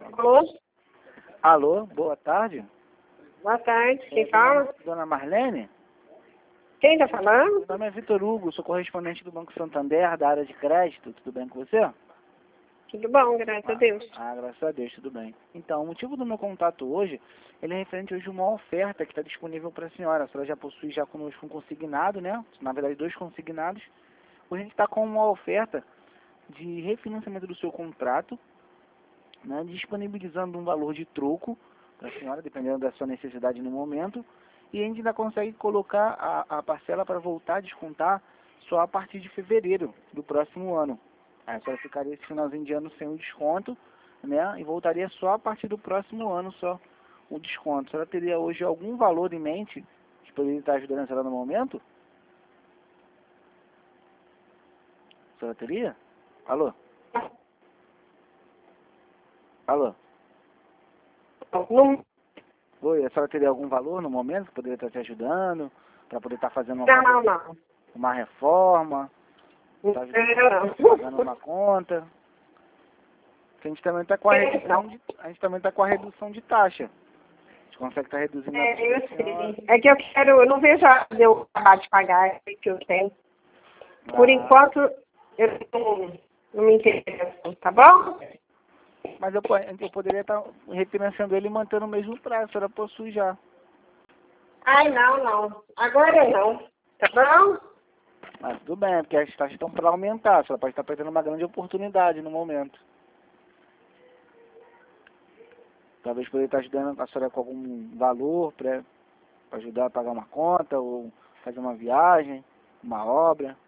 Alô? Alô, boa tarde. Boa tarde, quem fala? Dona Marlene? Quem tá falando? Meu nome é Vitor Hugo, sou correspondente do Banco Santander, da área de crédito. Tudo bem com você? Tudo bom, graças a Deus. Graças a Deus, tudo bem. Então, o motivo do meu contato hoje, ele é referente hoje a uma oferta que está disponível para a senhora. A senhora já possui já conosco um consignado, né? Na verdade, 2 consignados. Hoje a gente está com uma oferta de refinanciamento do seu contrato, né? Disponibilizando um valor de troco para a senhora, dependendo da sua necessidade no momento. E a gente ainda consegue colocar a parcela para voltar a descontar só a partir de fevereiro do próximo ano. Aí a senhora ficaria esse finalzinho de ano sem o desconto, né? E voltaria só a partir do próximo ano só o desconto. A senhora teria hoje algum valor em mente que poderia estar ajudando a senhora no momento? A senhora teria? Alô? Alô? Não, Oi, a senhora teria algum valor no momento que poderia estar te ajudando para poder estar fazendo não. uma reforma, Não, tá pagando não. uma conta? Que a gente também está com a redução de, a gente também tá com a redução de taxa. A gente consegue estar reduzindo a taxa Eu da senhora. sei. É que eu não vejo a hora de eu acabar de pagar é que eu tenho. Por Ah, enquanto, eu não me interesso, tá bom? mas eu poderia estar refinanciando ele e mantendo o mesmo prazo, a senhora possui já. Ai, não. Agora não, tá bom? Mas tudo bem, porque as taxas estão para aumentar, a senhora pode estar perdendo uma grande oportunidade no momento. Talvez poderia estar ajudando a senhora com algum valor para ajudar a pagar uma conta ou fazer uma viagem, uma obra.